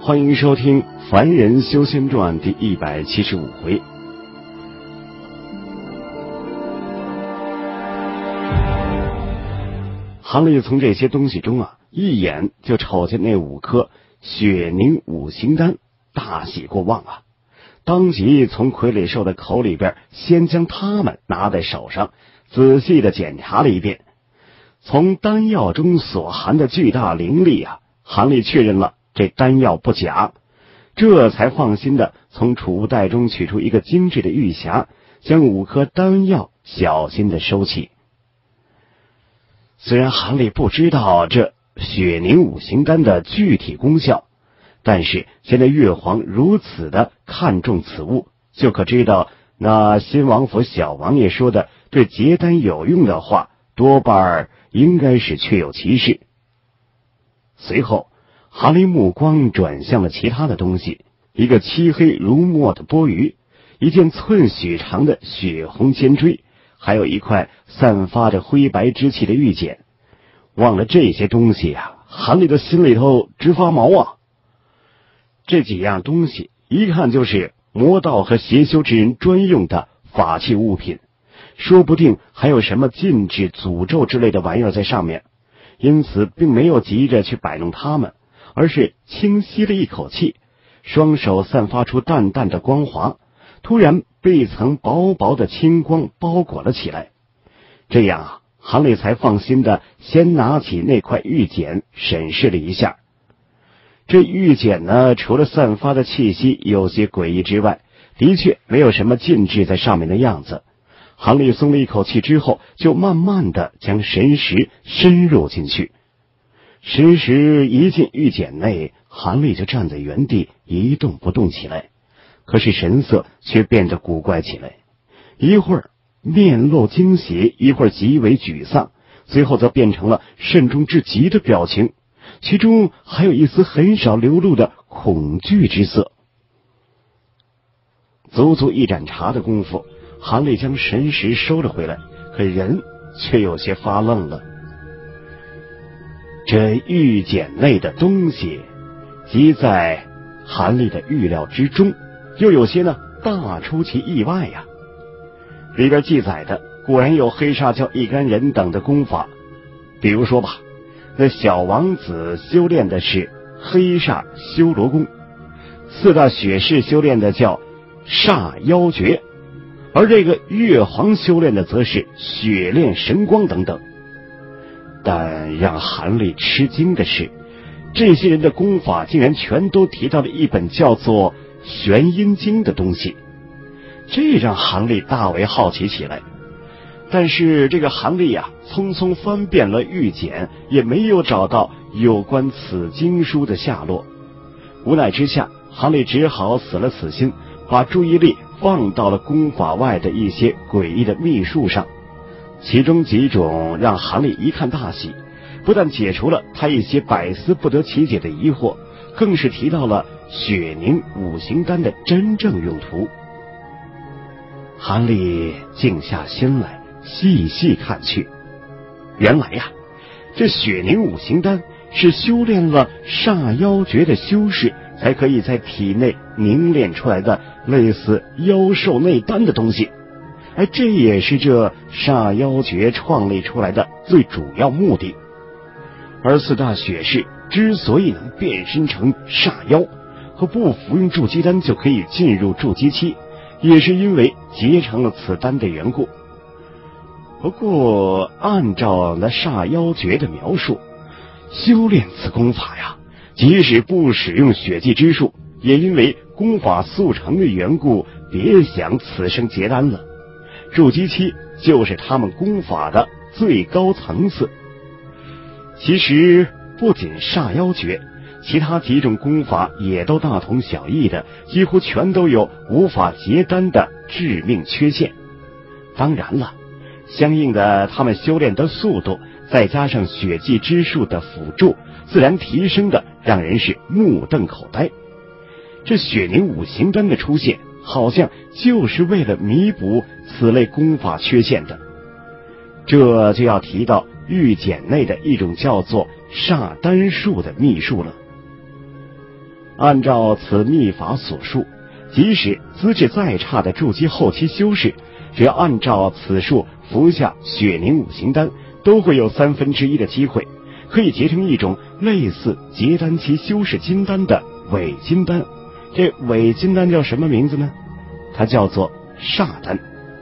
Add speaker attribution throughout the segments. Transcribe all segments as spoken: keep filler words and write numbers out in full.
Speaker 1: 欢迎收听《凡人修仙传》第一百七十五回。韩立从这些东西中啊，一眼就瞅见那五颗血凝五行丹，大喜过望啊！当即从傀儡兽的口里边先将它们拿在手上，仔细的检查了一遍。从丹药中所含的巨大灵力啊，韩立确认了这丹药不假，这才放心的从储物袋中取出一个精致的玉匣，将五颗丹药小心的收起。虽然韩立不知道这血凝五行丹的具体功效，但是现在月皇如此的看重此物，就可知道那新王府小王爷说的对结丹有用的话，多半应该是确有其事。随后韩立目光转向了其他的东西，一个漆黑如墨的钵盂，一件寸许长的血红尖锥，还有一块散发着灰白之气的玉简。忘了这些东西啊，韩立的心里头直发毛啊！这几样东西一看就是魔道和邪修之人专用的法器物品，说不定还有什么禁制、诅咒之类的玩意儿在上面，因此并没有急着去摆弄它们，而是轻吸了一口气，双手散发出淡淡的光华，突然被一层薄薄的青光包裹了起来。这样啊，韩立才放心的先拿起那块玉简审视了一下。这玉简呢，除了散发的气息有些诡异之外，的确没有什么禁制在上面的样子。韩立松了一口气之后，就慢慢的将神识深入进去。神识一进玉简内，韩立就站在原地一动不动起来，可是神色却变得古怪起来，一会儿面露惊喜，一会儿极为沮丧，最后则变成了慎重至极的表情，其中还有一丝很少流露的恐惧之色。足足一盏茶的功夫，韩立将神识收了回来，可人却有些发愣了。这玉简内的东西即在韩立的预料之中，又有些呢大出其意外呀。里边记载的果然有黑煞教一干人等的功法，比如说吧，那小王子修炼的是黑煞修罗功，四大血士修炼的叫煞妖诀，而这个月皇修炼的则是血炼神光等等。但让韩立吃惊的是，这些人的功法竟然全都提到了一本叫做玄阴经的东西，这让韩立大为好奇起来。但是这个韩立啊，匆匆翻遍了玉简，也没有找到有关此经书的下落。无奈之下，韩立只好死了死心，把注意力放到了功法外的一些诡异的秘术上。其中几种让韩立一看大喜，不但解除了他一些百思不得其解的疑惑，更是提到了血凝五行丹的真正用途。韩立静下心来细细看去，原来呀，这血凝五行丹是修炼了煞妖诀的修士才可以在体内凝练出来的类似妖兽内丹的东西。哎，这也是这煞妖诀创立出来的最主要目的。而四大血士之所以能变身成煞妖，和不服用筑基丹就可以进入筑基期，也是因为结成了此丹的缘故。不过按照那煞妖诀的描述，修炼此功法呀，即使不使用血祭之术，也因为功法速成的缘故，别想此生结丹了。筑基期就是他们功法的最高层次。其实不仅煞妖诀，其他几种功法也都大同小异的，几乎全都有无法结丹的致命缺陷。当然了，相应的他们修炼的速度，再加上血祭之术的辅助，自然提升的让人是目瞪口呆。这血凝五行丹的出现，好像就是为了弥补此类功法缺陷的。这就要提到玉简内的一种叫做煞丹术的秘术了。 按照此秘法所述，即使资质再差的筑基后期修士，只要按照此术服下血凝五行丹，都会有三分之一的机会可以结成一种类似结丹期修士金丹的伪金丹。这伪金丹叫什么名字呢？它叫做煞丹。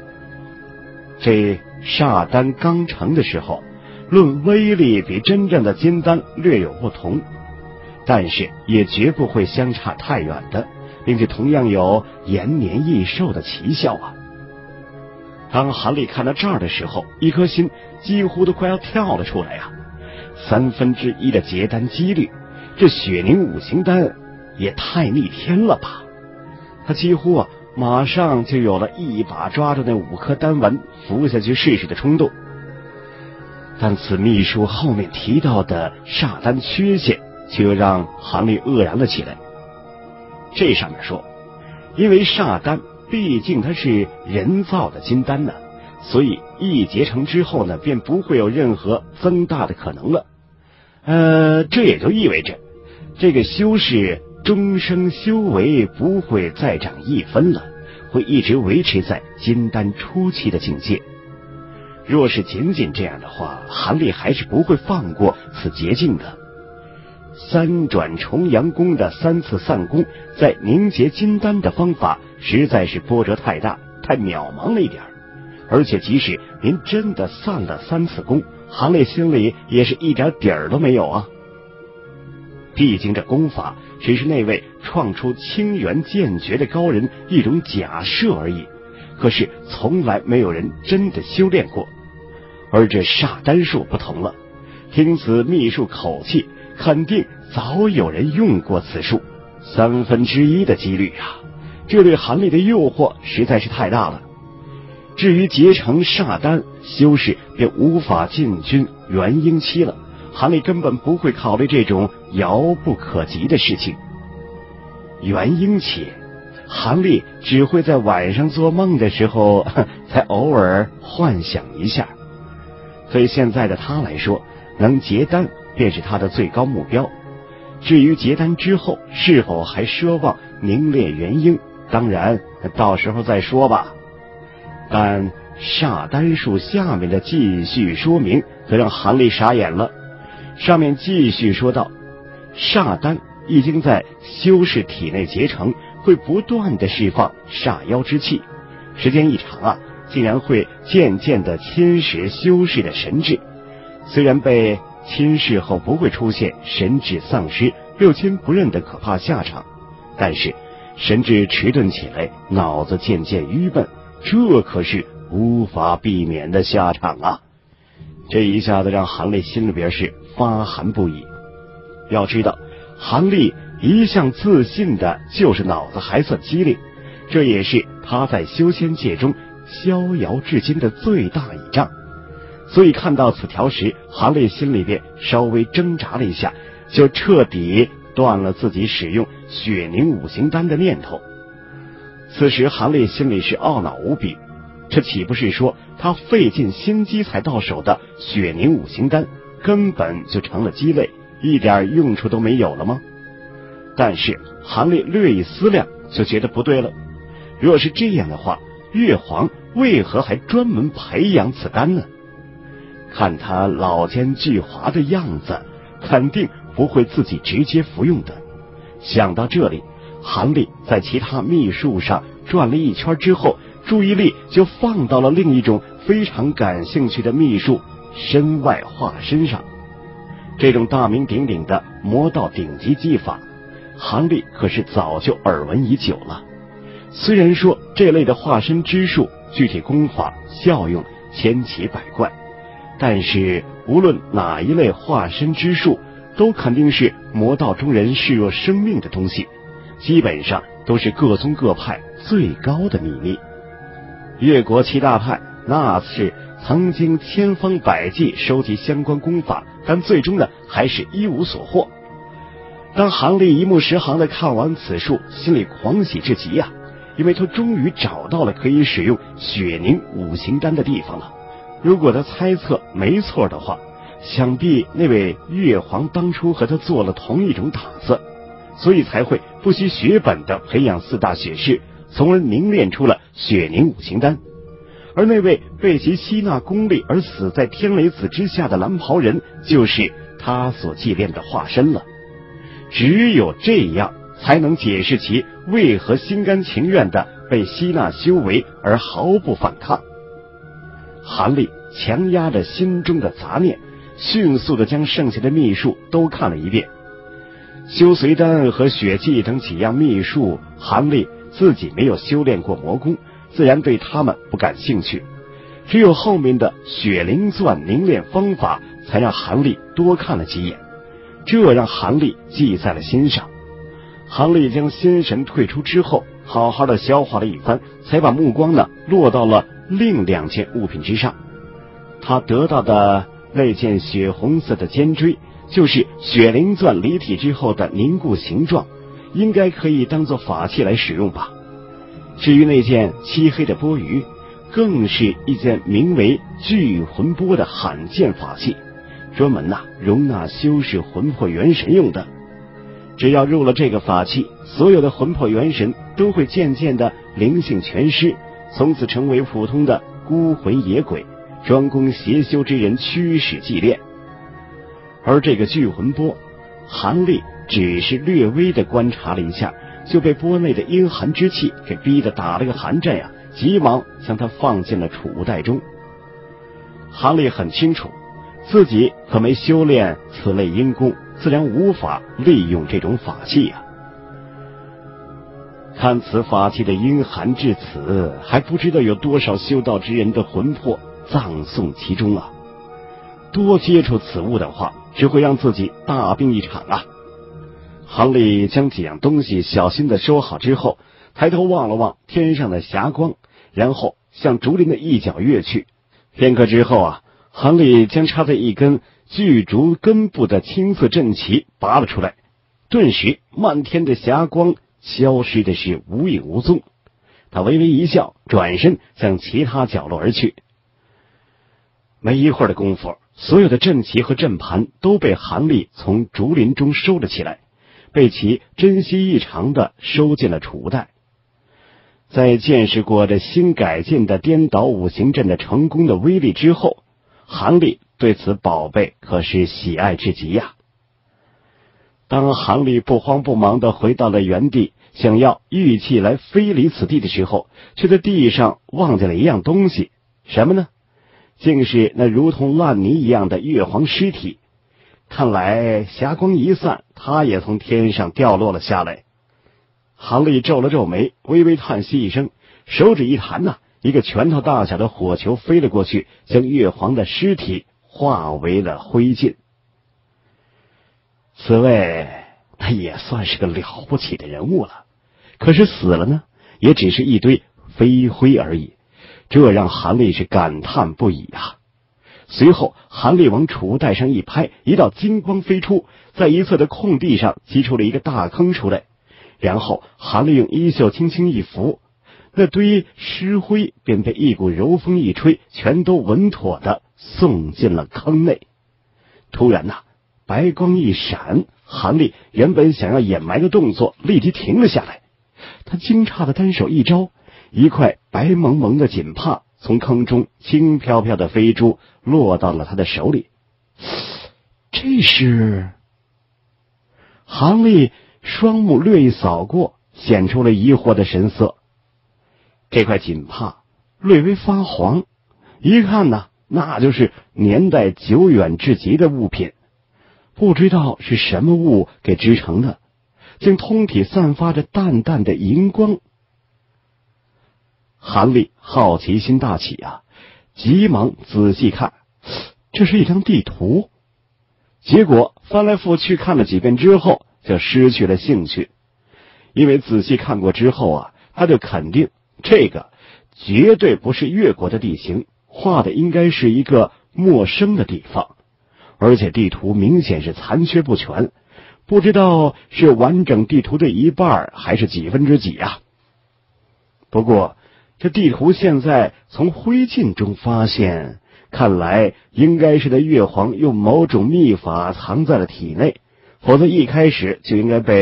Speaker 1: 这煞丹刚成的时候，论威力比真正的金丹略有不同，但是也绝不会相差太远的，并且同样有延年益寿的奇效啊。当韩立看到这儿的时候，一颗心几乎都快要跳了出来啊！三分之一的结丹几率，这血凝五行丹也太逆天了吧！他几乎啊马上就有了一把抓住那五颗丹丸服下去试试的冲动。但此秘书后面提到的煞丹缺陷，却又让韩立愕然了起来。这上面说，因为煞丹毕竟它是人造的金丹呢，所以一结成之后呢，便不会有任何增大的可能了。呃，这也就意味着，这个修士终生修为不会再长一分了，会一直维持在金丹初期的境界。若是仅仅这样的话，韩立还是不会放过此捷径的。三转重阳功的三次散功，在凝结金丹的方法实在是波折太大，太渺茫了一点。而且即使您真的散了三次功，韩立心里也是一点底儿都没有啊。毕竟这功法只是那位创出清源剑诀的高人一种假设而已，可是从来没有人真的修炼过。而这煞丹术不同了，听此秘术口气，肯定早有人用过此术，三分之一的几率啊，这对韩立的诱惑实在是太大了。至于结成煞丹，修士便无法进军元婴期了，韩立根本不会考虑这种遥不可及的事情。元婴期，韩立只会在晚上做梦的时候才偶尔幻想一下。对现在的他来说，能结丹便是他的最高目标。至于结丹之后是否还奢望凝练元婴，当然到时候再说吧。但煞丹术下面的继续说明则让韩立傻眼了。上面继续说道，煞丹一经在修士体内结成，会不断的释放煞妖之气，时间一长啊，竟然会渐渐的侵蚀修士的神智。虽然被侵蚀后不会出现神智丧失、六亲不认的可怕下场，但是神智迟钝起来，脑子渐渐愚笨，这可是无法避免的下场啊！这一下子让韩立心里边是发寒不已。要知道，韩立一向自信的就是脑子还算机灵，这也是他在修仙界中逍遥至今的最大倚仗。所以看到此条时，韩立心里边稍微挣扎了一下，就彻底断了自己使用血凝五行丹的念头。此时韩立心里是懊恼无比，这岂不是说他费尽心机才到手的血凝五行丹根本就成了鸡肋，一点用处都没有了吗？但是韩立略一思量，就觉得不对了。若是这样的话，月皇为何还专门培养此丹呢？看他老奸巨猾的样子，肯定不会自己直接服用的。想到这里，韩立在其他秘术上转了一圈之后，注意力就放到了另一种非常感兴趣的秘术身外化身上。这种大名鼎鼎的魔道顶级技法，韩立可是早就耳闻已久了。虽然说这类的化身之术具体功法效用千奇百怪，但是无论哪一类化身之术，都肯定是魔道中人视若生命的东西，基本上都是各宗各派最高的秘密。越国七大派那是曾经千方百计收集相关功法，但最终呢还是一无所获。当韩立一目十行的看完此术，心里狂喜至极啊，因为他终于找到了可以使用血凝五行丹的地方了。如果他猜测没错的话，想必那位月皇当初和他做了同一种打算， 所以才会不惜血本的培养四大血士，从而凝练出了血凝五行丹。而那位被其吸纳功力而死在天雷子之下的蓝袍人，就是他所祭炼的化身了。只有这样，才能解释其为何心甘情愿的被吸纳修为而毫不反抗。韩立强压着心中的杂念，迅速的将剩下的秘术都看了一遍。修髓丹和血迹等几样秘术，韩立自己没有修炼过魔功，自然对他们不感兴趣。只有后面的血灵钻凝练方法，才让韩立多看了几眼，这让韩立记在了心上。韩立将心神退出之后，好好的消化了一番，才把目光呢落到了另两件物品之上。他得到的那件血红色的尖锥，就是血灵钻离体之后的凝固形状，应该可以当做法器来使用吧。至于那件漆黑的钵盂，更是一件名为聚魂钵的罕见法器，专门呐、啊、容纳修饰魂魄元神用的。只要入了这个法器，所有的魂魄元神都会渐渐的灵性全失，从此成为普通的孤魂野鬼，专供邪修之人驱使祭炼。而这个聚魂钵，韩立只是略微的观察了一下，就被钵内的阴寒之气给逼得打了个寒战呀、啊，急忙将它放进了储物袋中。韩立很清楚，自己可没修炼此类阴功，自然无法利用这种法器啊。看此法器的阴寒至此，还不知道有多少修道之人的魂魄葬送其中啊！多接触此物的话，只会让自己大病一场啊！韩立将几样东西小心的收好之后，抬头望了望天上的霞光，然后向竹林的一角跃去。片刻之后啊，韩立将插在一根巨竹根部的青色阵旗拔了出来，顿时漫天的霞光消失的是无影无踪。他微微一笑，转身向其他角落而去。没一会儿的功夫，所有的阵旗和阵盘都被韩立从竹林中收了起来，被其珍惜异常的收进了储物袋。在见识过这新改进的颠倒五行阵的成功的威力之后，韩立对此宝贝可是喜爱至极呀、啊。当韩立不慌不忙地回到了原地，想要御气来飞离此地的时候，却在地上忘记了一样东西。什么呢？竟是那如同烂泥一样的月皇尸体。看来霞光一散，他也从天上掉落了下来。韩立皱了皱眉，微微叹息一声，手指一弹呐、啊，一个拳头大小的火球飞了过去，将月皇的尸体化为了灰烬。此位他也算是个了不起的人物了，可是死了呢，也只是一堆飞灰而已，这让韩立是感叹不已啊。随后韩立往储物袋上一拍，一道金光飞出，在一侧的空地上击出了一个大坑出来，然后韩立用衣袖轻轻一拂，那堆尸灰便被一股柔风一吹，全都稳妥地送进了坑内。突然呐、啊，白光一闪，韩立原本想要掩埋的动作立即停了下来。他惊诧的单手一招，一块白蒙蒙的锦帕从坑中轻飘飘的飞出，落到了他的手里。这是……韩立双目略一扫过，显出了疑惑的神色。这块锦帕略微发黄，一看呢，那就是年代久远至极的物品，不知道是什么物给织成的，竟通体散发着淡淡的荧光。韩立好奇心大起啊，急忙仔细看，这是一张地图。结果翻来覆去看了几遍之后，就失去了兴趣，因为仔细看过之后啊，他就肯定这个绝对不是越国的地形，画的应该是一个陌生的地方，而且地图明显是残缺不全，不知道是完整地图的一半还是几分之几啊。不过这地图现在从灰烬中发现，看来应该是那月皇用某种秘法藏在了体内，否则一开始就应该被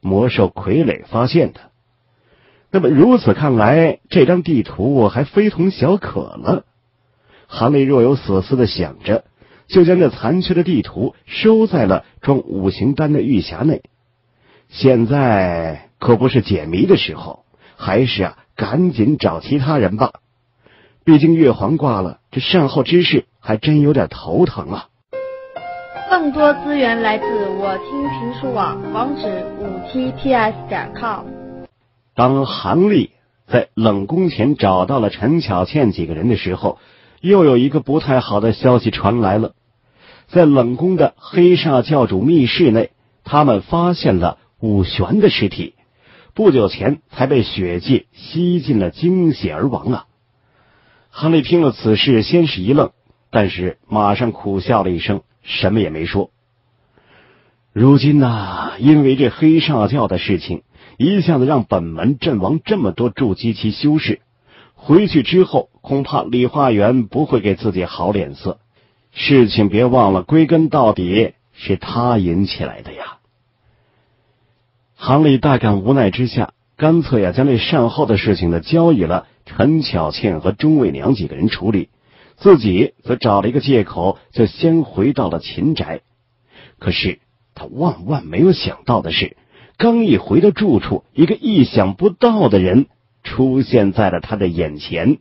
Speaker 1: 魔兽傀儡发现的。那么如此看来，这张地图还非同小可了。韩立若有所思的想着，就将这残缺的地图收在了装五行丹的玉匣内。现在可不是解谜的时候，还是啊赶紧找其他人吧。毕竟月皇挂了，这善后之事还真有点头疼啊。
Speaker 2: 更多资源来自我听评书网，网址五 t p s 点 com。
Speaker 1: 当韩立在冷宫前找到了陈巧倩几个人的时候，又有一个不太好的消息传来了。在冷宫的黑煞教主密室内，他们发现了武玄的尸体，不久前才被血迹吸尽了精血而亡啊。韩立听了此事，先是一愣，但是马上苦笑了一声，什么也没说。如今呐、啊，因为这黑煞教的事情，一下子让本门阵亡这么多筑基期修士，回去之后恐怕李化元不会给自己好脸色。事情别忘了，归根到底是他引起来的呀。韩立大感无奈之下，干脆呀将这善后的事情呢交予了陈巧倩和钟卫娘几个人处理，自己则找了一个借口，就先回到了秦宅。可是他万万没有想到的是，刚一回到住处，一个意想不到的人出现在了他的眼前。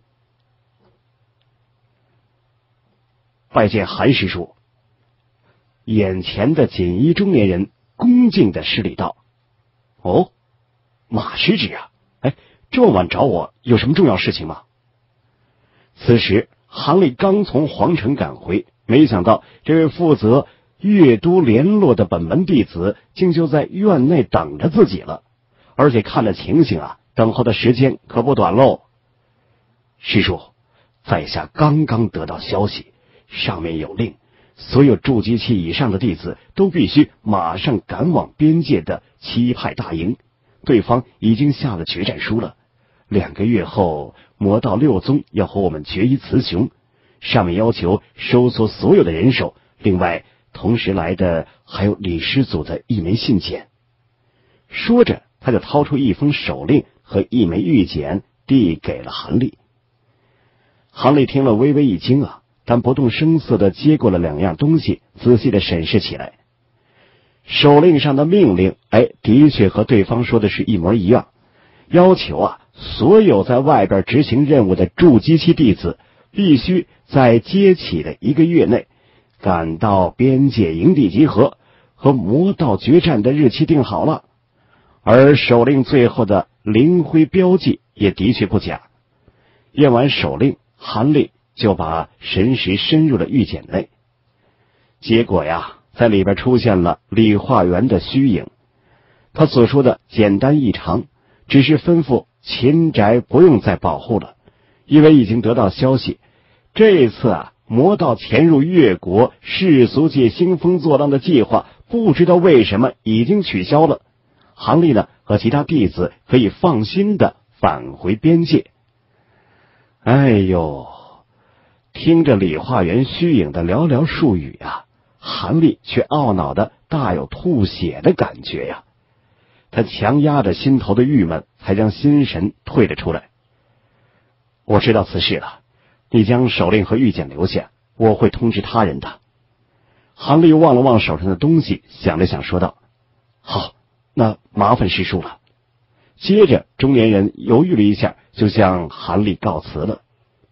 Speaker 1: 拜见韩师叔。眼前的锦衣中年人恭敬的施礼道：哦，马师侄啊，哎，这么晚找我，有什么重要事情吗？此时韩立刚从皇城赶回，没想到这位负责阅都联络的本门弟子竟就在院内等着自己了，而且看着情形啊，等候的时间可不短喽。师叔，在下刚刚得到消息，上面有令，所有筑基期以上的弟子都必须马上赶往边界的七派大营，对方已经下了决战书了。两个月后，魔道六宗要和我们决一雌雄，上面要求收缩所有的人手，另外同时来的还有李师祖的一枚信笺。说着，他就掏出一封手令和一枚玉简，递给了韩立。韩立听了微微一惊啊，但不动声色地接过了两样东西，仔细地审视起来。手令上的命令，哎，的确和对方说的是一模一样，要求啊，所有在外边执行任务的筑基期弟子，必须在接起的一个月内，赶到边界营地集合，和魔道决战的日期定好了。而手令最后的灵辉标记也的确不假。验完手令，韩立就把神识深入了玉简内。结果呀，在里边出现了李化元的虚影。他所说的简单异常，只是吩咐秦宅不用再保护了，因为已经得到消息，这一次啊，魔道潜入越国世俗界兴风作浪的计划，不知道为什么已经取消了。韩立呢和其他弟子可以放心的返回边界。哎呦，听着李化元虚影的寥寥数语啊，韩立却懊恼的大有吐血的感觉呀。他强压着心头的郁闷，才将心神退了出来。我知道此事了，你将手令和玉简留下，我会通知他人的。韩立望了望手上的东西，想了想说道：好，那麻烦师叔了。接着中年人犹豫了一下，就向韩立告辞了。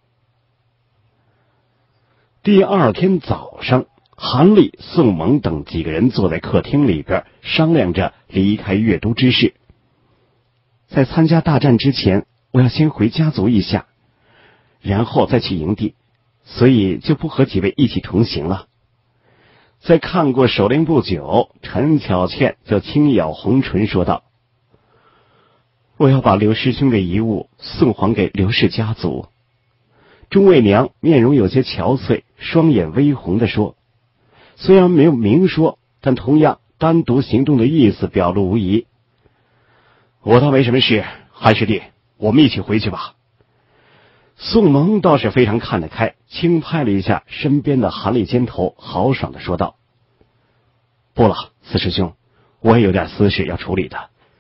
Speaker 1: 第二天早上，韩立、宋蒙等几个人坐在客厅里边，商量着离开越都之事。在参加大战之前，我要先回家族一下，然后再去营地，所以就不和几位一起同行了。在看过手令不久，陈巧倩就轻咬红唇说道：我要把刘师兄的遗物送还给刘氏家族。钟卫娘面容有些憔悴，双眼微红地说，虽然没有明说，但同样单独行动的意思表露无遗。我倒没什么事，韩师弟，我们一起回去吧。宋蒙倒是非常看得开，轻拍了一下身边的韩立肩头，豪爽地说道：不了，四师兄，我也有点私事要处理的，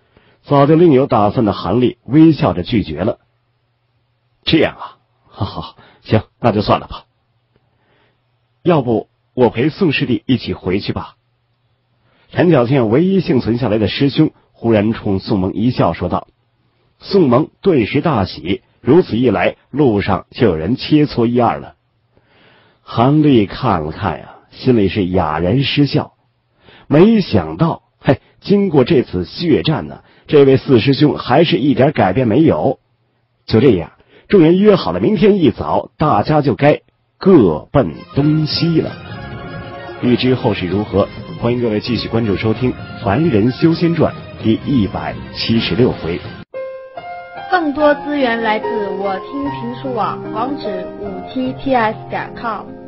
Speaker 1: 早就另有打算的韩立微笑着拒绝了。这样啊，好好，行，那就算了吧。要不我陪宋师弟一起回去吧。陈小倩唯一幸存下来的师兄忽然冲宋蒙一笑说道。宋蒙顿时大喜，如此一来，路上就有人切磋一二了。韩立看了看呀，心里是哑然失笑。没想到，嘿，经过这次血战呢，这位四师兄还是一点改变没有。就这样，众人约好了明天一早，大家就该各奔东西了。欲知后事如何，欢迎各位继续关注收听《凡人修仙传》第一百七十六回。
Speaker 2: 更多资源来自我听评书网，网址五 t t s 点 com。